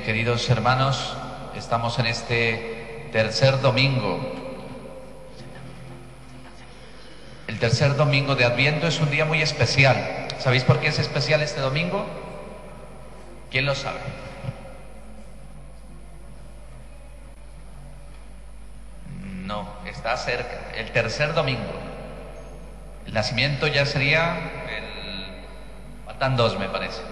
queridos hermanos, estamos en este tercer domingo. El tercer domingo de Adviento es un día muy especial. ¿Sabéis por qué es especial este domingo? ¿Quién lo sabe? No, está cerca. El tercer domingo. El nacimiento ya sería faltan dos, me parece.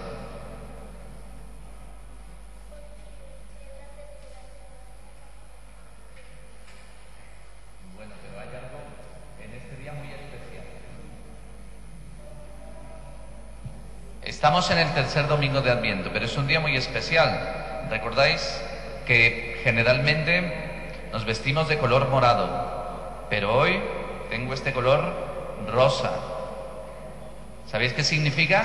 Bueno, pero hay algo en este día muy especial. Estamos en el tercer domingo de Adviento, pero es un día muy especial. ¿Recordáis que generalmente nos vestimos de color morado? Pero hoy tengo este color rosa. ¿Sabéis qué significa?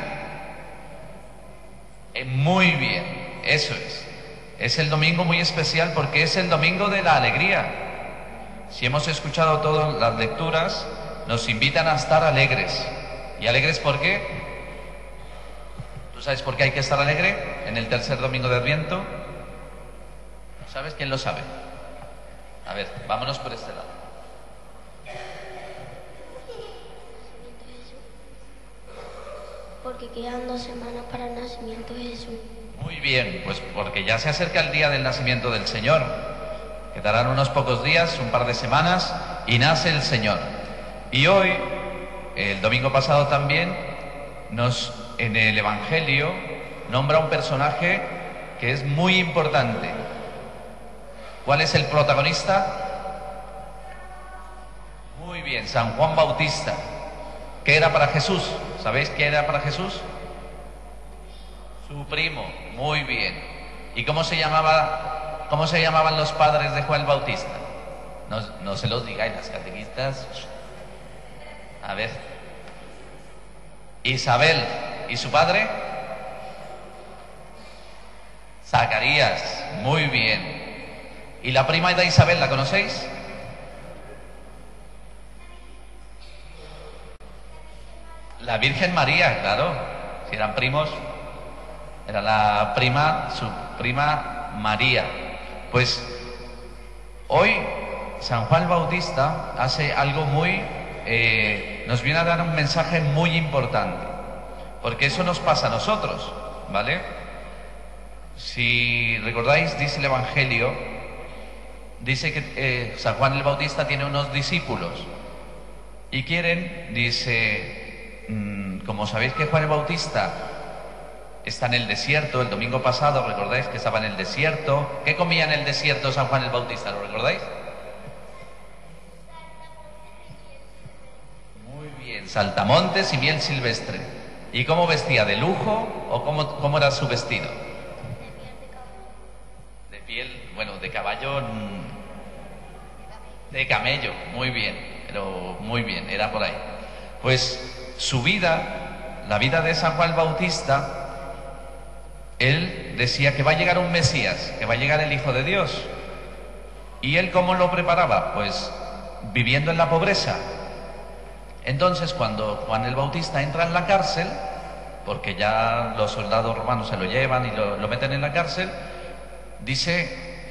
Muy bien, eso es. Es el domingo muy especial porque es el domingo de la alegría. Si hemos escuchado todas las lecturas, nos invitan a estar alegres. ¿Y alegres por qué? ¿Tú sabes por qué hay que estar alegre en el tercer domingo de Adviento? ¿Sabes? ¿Quién lo sabe? A ver, vámonos por este lado. Porque quedan 2 semanas para el nacimiento de Jesús. Muy bien, pues porque ya se acerca el día del nacimiento del Señor. Quedarán unos pocos días, un par de semanas, y nace el Señor. Y hoy, el domingo pasado también, en el Evangelio, nombra un personaje que es muy importante. ¿Cuál es el protagonista? Muy bien, San Juan Bautista. ¿Qué era para Jesús? ¿Sabéis qué era para Jesús? Su primo. Muy bien. ¿Y cómo se llamaban los padres de Juan el Bautista? No se los digáis, las catequistas. A ver. Isabel. ¿Y su padre? Zacarías. Muy bien. ¿Y la prima de Isabel, la conocéis? La Virgen María, claro. Si eran primos, era la prima, su prima María. Pues hoy San Juan Bautista hace algo nos viene a dar un mensaje muy importante, porque eso nos pasa a nosotros, ¿vale? Si recordáis, dice el Evangelio, dice que San Juan el Bautista tiene unos discípulos y dice, como sabéis que Juan el Bautista está en el desierto, el domingo pasado recordáis que estaba en el desierto. ¿Qué comía en el desierto San Juan el Bautista? ¿Lo recordáis? Muy bien, saltamontes y miel silvestre. ¿Y cómo vestía? ¿De lujo o cómo era su vestido? De piel, bueno, de caballo, de camello, muy bien, pero muy bien, era por ahí. Pues su vida, la vida de San Juan Bautista, él decía que va a llegar un Mesías, que va a llegar el Hijo de Dios. ¿Y él cómo lo preparaba? Pues viviendo en la pobreza. Entonces, cuando Juan el Bautista entra en la cárcel, porque ya los soldados romanos se lo llevan y lo meten en la cárcel, dice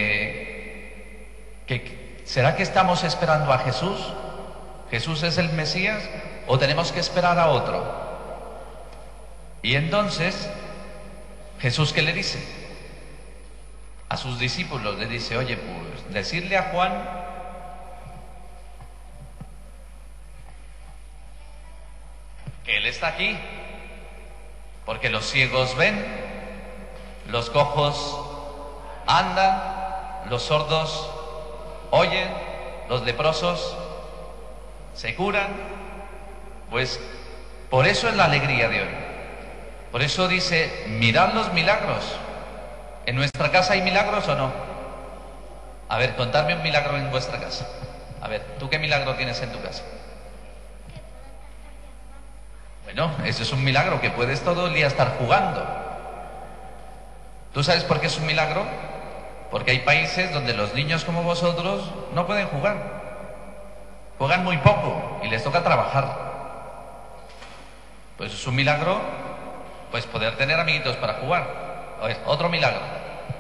que ¿será que estamos esperando a Jesús? ¿Jesús es el Mesías o tenemos que esperar a otro? Y entonces Jesús, ¿qué le dice? A sus discípulos le dice, oye, pues decirle a Juan que él está aquí, porque los ciegos ven, los cojos andan, los sordos oyen, los leprosos se curan. Pues por eso es la alegría de hoy. Por eso dice, mirad los milagros. ¿En nuestra casa hay milagros o no? A ver, contadme un milagro en vuestra casa. A ver, ¿tú qué milagro tienes en tu casa? Bueno, eso es un milagro, que puedes todo el día estar jugando. ¿Tú sabes por qué es un milagro? Porque hay países donde los niños como vosotros no pueden jugar. Juegan muy poco y les toca trabajar. Pues es un milagro, pues poder tener amiguitos para jugar. Otro milagro.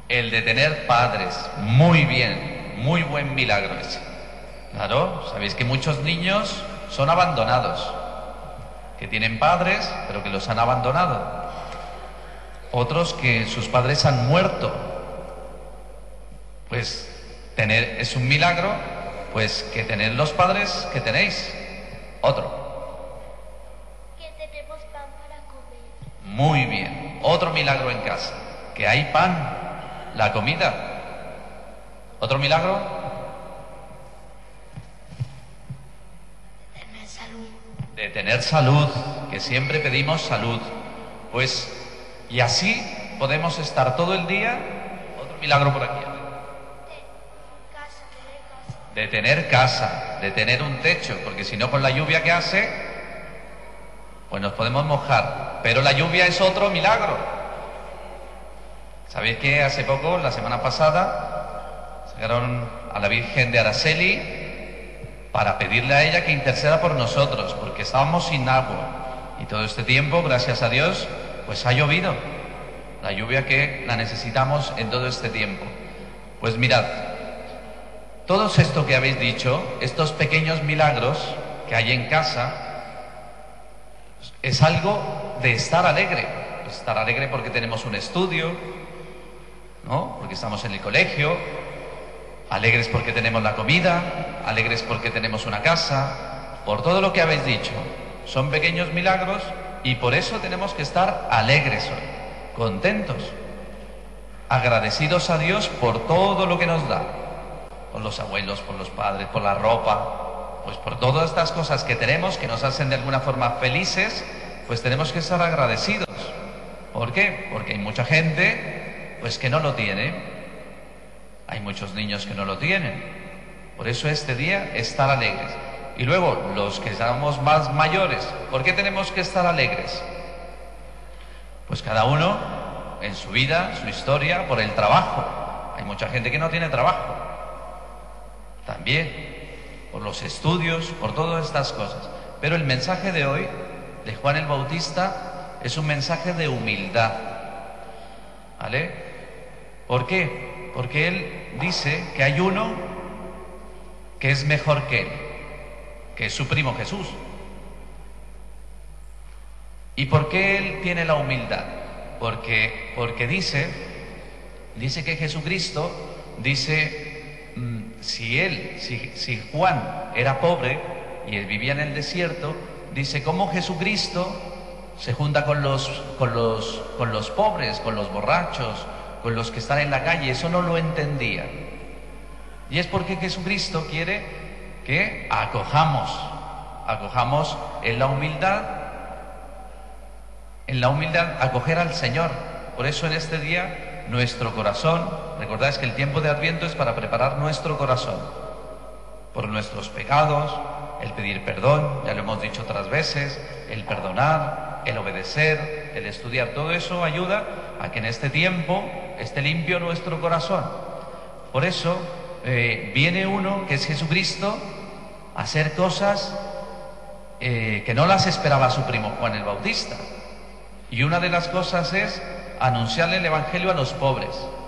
El de tener padres. Muy bien, muy buen milagro ese. Claro, sabéis que muchos niños son abandonados, que tienen padres, pero que los han abandonado. Otros que sus padres han muerto. Pues tener es un milagro, pues que tener los padres que tenéis. Otro. Que tenemos pan para comer. Muy bien. Otro milagro en casa, que hay pan, la comida. Otro milagro. Tener salud. De tener salud, que siempre pedimos salud. Pues, y así podemos estar todo el día. Otro milagro por aquí. De tener casa, de tener un techo, porque si no con la lluvia que hace, pues nos podemos mojar. Pero la lluvia es otro milagro. ¿Sabéis que hace poco, la semana pasada, sacaron a la Virgen de Araceli para pedirle a ella que interceda por nosotros, porque estábamos sin agua? Y todo este tiempo, gracias a Dios, pues ha llovido. La lluvia que la necesitamos en todo este tiempo. Pues mirad, todos esto que habéis dicho, estos pequeños milagros que hay en casa, es algo de estar alegre. Estar alegre porque tenemos un estudio, ¿no? Porque estamos en el colegio, alegres porque tenemos la comida, alegres porque tenemos una casa, por todo lo que habéis dicho. Son pequeños milagros y por eso tenemos que estar alegres hoy, contentos, agradecidos a Dios por todo lo que nos da. Por los abuelos, por los padres, por la ropa, pues por todas estas cosas que tenemos que nos hacen de alguna forma felices, pues tenemos que estar agradecidos. ¿Por qué? Porque hay mucha gente pues que no lo tiene, hay muchos niños que no lo tienen. Por eso este día estar alegres. Y luego los que estamos más mayores, ¿por qué tenemos que estar alegres? Pues cada uno en su vida, su historia, por el trabajo. Hay mucha gente que no tiene trabajo. También, por los estudios, por todas estas cosas. Pero el mensaje de hoy, de Juan el Bautista, es un mensaje de humildad. ¿Vale? ¿Por qué? Porque él dice que hay uno que es mejor que él, que es su primo Jesús. ¿Y por qué él tiene la humildad? Porque dice que Jesucristo, dice... Si Juan era pobre y él vivía en el desierto, dice cómo Jesucristo se junta con los pobres, con los borrachos, con los que están en la calle. Eso no lo entendía. Y es porque Jesucristo quiere que acojamos en la humildad acoger al Señor. Por eso en este día nuestro corazón, recordáis que el tiempo de Adviento es para preparar nuestro corazón por nuestros pecados, el pedir perdón, ya lo hemos dicho otras veces, el perdonar, el obedecer, el estudiar, todo eso ayuda a que en este tiempo esté limpio nuestro corazón. Por eso viene uno que es Jesucristo a hacer cosas que no las esperaba su primo Juan el Bautista. Y una de las cosas es anunciarle el Evangelio a los pobres,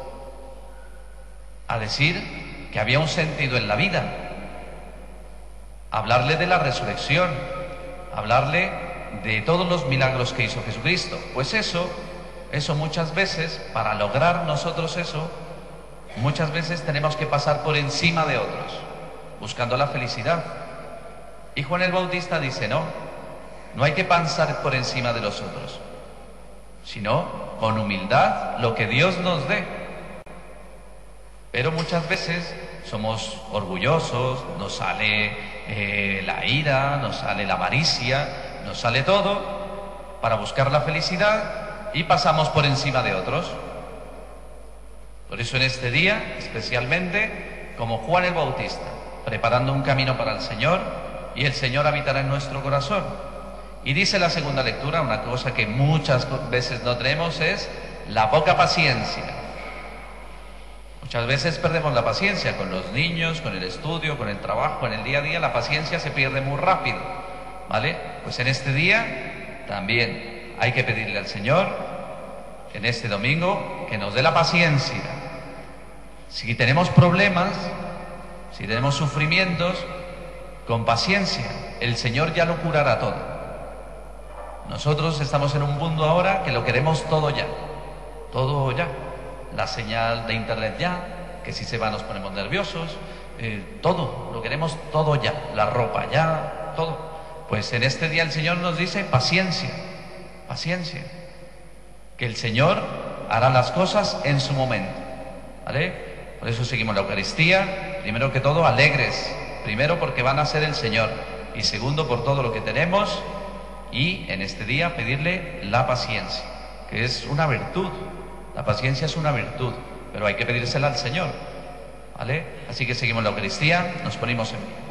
a decir que había un sentido en la vida, hablarle de la resurrección, hablarle de todos los milagros que hizo Jesucristo. Pues eso muchas veces, para lograr nosotros eso, muchas veces tenemos que pasar por encima de otros, buscando la felicidad. Y Juan el Bautista dice, no hay que pasar por encima de los otros, sino con humildad lo que Dios nos dé. Pero muchas veces somos orgullosos, nos sale la ira, nos sale la avaricia, nos sale todo para buscar la felicidad y pasamos por encima de otros. Por eso en este día, especialmente, como Juan el Bautista, preparando un camino para el Señor, y el Señor habitará en nuestro corazón. Y dice la segunda lectura, una cosa que muchas veces no tenemos, es la poca paciencia. Muchas veces perdemos la paciencia con los niños, con el estudio, con el trabajo, en el día a día. La paciencia se pierde muy rápido, ¿vale? Pues en este día también hay que pedirle al Señor, en este domingo, que nos dé la paciencia Si tenemos problemas, si tenemos sufrimientos, con paciencia, el Señor ya lo curará todo. Nosotros estamos en un mundo ahora que lo queremos todo ya. Todo ya. La señal de internet ya, que si se va nos ponemos nerviosos, todo, lo queremos todo ya. La ropa ya, todo. Pues en este día el Señor nos dice paciencia, paciencia. Que el Señor hará las cosas en su momento. ¿Vale? Por eso seguimos la Eucaristía. Primero que todo, alegres. Primero porque van a ser el Señor. Y segundo, por todo lo que tenemos. Y en este día pedirle la paciencia, que es una virtud. La paciencia es una virtud, pero hay que pedírsela al Señor. ¿Vale? Así que seguimos la Eucaristía, nos ponemos en pie.